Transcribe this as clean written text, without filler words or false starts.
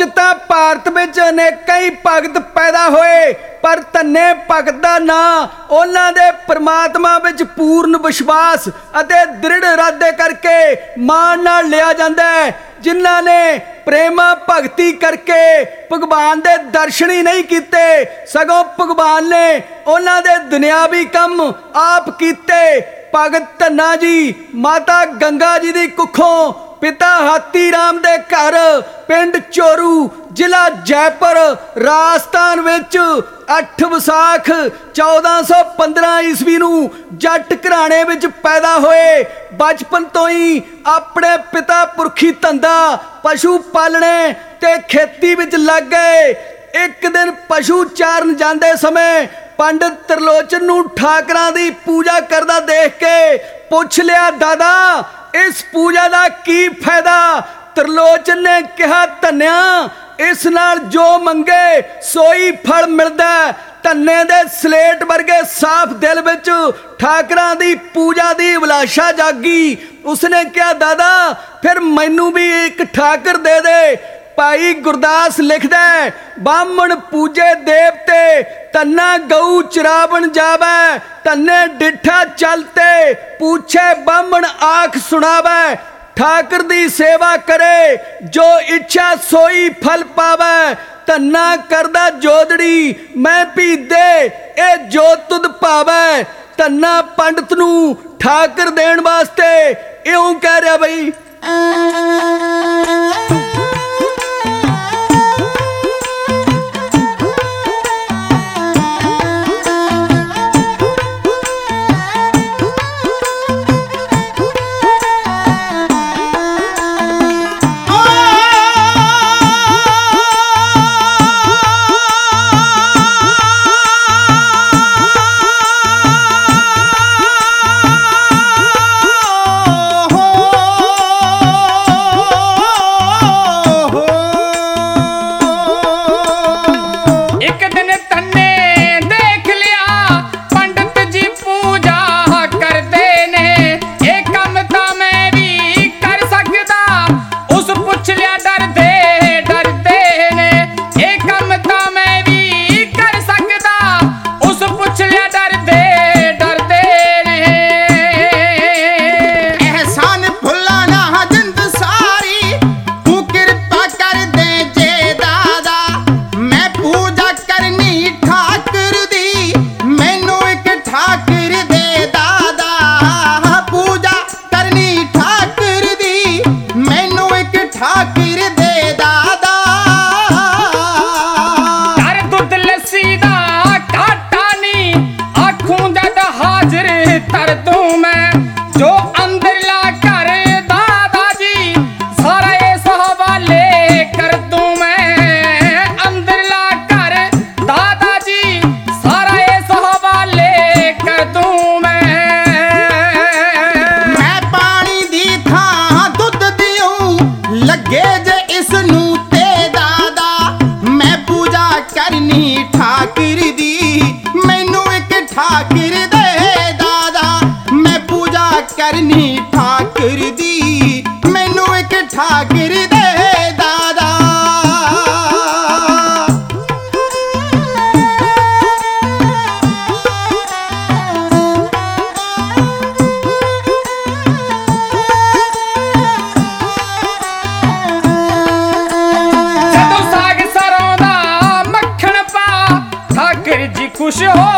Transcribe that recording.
ਉਂਝ ਤਾਂ ਭਾਰਤ ਵਿੱਚ ਅਨੇਕਾਂ ਹੀ ਭਗਤ ਪੈਦਾ ਹੋਏ, ਪਰ ਧੰਨੇ ਭਗਤ ਦਾ ਨਾਂ ਉਹਨਾਂ ਦੇ ਪ੍ਰਮਾਤਮਾ ਵਿੱਚ ਪੂਰਨ ਵਿਸ਼ਵਾਸ ਅਤੇ ਦ੍ਰਿੜ ਇਰਾਦੇ ਕਰਕੇ ਮਾਣ ਨਾਲ ਲਿਆ ਜਾਂਦਾ ਹੈ, ਜਿਨ੍ਹਾਂ ਨੇ ਪ੍ਰੇਮਾ ਭਗਤੀ ਕਰਕੇ ਭਗਵਾਨ ਦੇ ਦਰਸ਼ਨ ਹੀ ਨਹੀਂ ਕੀਤੇ, ਸਗੋਂ ਭਗਵਾਨ ਨੇ ਉਹਨਾਂ ਦੇ ਦੁਨਿਆਵੀ ਕੰਮ ਆਪ ਕੀਤੇ। ਭਗਤ ਧੰਨਾ ਜੀ ਮਾਤਾ ਗੰਗਾ ਜੀ ਦੀ ਕੁੱਖੋਂ ਪਿਤਾ ਹਾਥੀ ਰਾਮ ਦੇ ਘਰ ਪਿੰਡ ਚੋਰੂ ਜ਼ਿਲ੍ਹਾ ਜੈਪੁਰ ਰਾਜਸਥਾਨ ਵਿੱਚ 8 ਵਿਸਾਖ 1415 ਈਸਵੀ ਨੂੰ ਜੱਟ ਘਰਾਣੇ ਵਿੱਚ ਪੈਦਾ ਹੋਏ। ਬਚਪਨ ਤੋਂ ਹੀ ਆਪਣੇ ਪਿਤਾ ਪੁਰਖੀ ਧੰਦਾ ਪਸ਼ੂ ਪਾਲਣੇ ਤੇ ਖੇਤੀ ਵਿੱਚ ਲੱਗ ਗਏ। ਇੱਕ ਦਿਨ ਪਸ਼ੂ ਚਾਰਨ ਜਾਂਦੇ ਸਮੇਂ ਪੰਡਿਤ ਤ੍ਰਿਲੋਚਨ ਨੂੰ ਠਾਕਰਾਂ ਦੀ ਪੂਜਾ ਕਰਦਾ ਦੇਖ ਕੇ ਪੁੱਛ ਲਿਆ, ਦਾਦਾ ਇਸ ਪੂਜਾ ਦਾ ਕੀ ਫਾਇਦਾ? ਤ੍ਰਿਲੋਚਨ ਨੇ ਕਿਹਾ, ਧੰਨਿਆ ਇਸ ਨਾਲ ਜੋ ਮੰਗੇ ਸੋਈ ਫਲ ਮਿਲਦਾ। ਧੰਨੇ ਦੇ ਸਲੇਟ ਵਰਗੇ ਸਾਫ਼ ਦਿਲ ਵਿੱਚ ਠਾਕਰਾਂ ਦੀ ਪੂਜਾ ਦੀ ਅਭਿਲਾਸ਼ਾ ਜਾਗੀ। ਉਸਨੇ ਕਿਹਾ, ਦਾਦਾ ਫਿਰ ਮੈਨੂੰ ਵੀ ਇੱਕ ਠਾਕਰ ਦੇ ਦੇ। ਭਾਈ ਗੁਰਦਾਸ ਲਿਖਦਾ, ਬਾਹਮਣ ਪੂਜੇ ਦੇਵਤੇ, ਧੰਨਾ ਗਊ ਚਰਾਵਣ ਜਾਵੇ। ਧੰਨੇ ਡਿੱਠਾ ਚਲਤੇ, ਪੁੱਛੇ ਬਾਹਮਣ ਆਖ ਸੁਣਾਵੇ। ਠਾਕਰ ਦੀ ਸੇਵਾ ਕਰੇ, ਜੋ ਇੱਛਾ ਸੋਈ ਫਲ ਪਾਵੇ। ਧੰਨਾ ਕਰਦਾ ਜੋਦੜੀ, ਮੈਂ ਪੀਦੇ ਇਹ ਜੋ ਤੁਧ ਭਾਵੇ। ਧੰਨਾ ਪੰਡਤ ਨੂੰ ਠਾਕਰ ਦੇਣ ਵਾਸਤੇ ਇਉਂ ਕਹਿ ਰਿਹਾ ਬਈ। खुश हो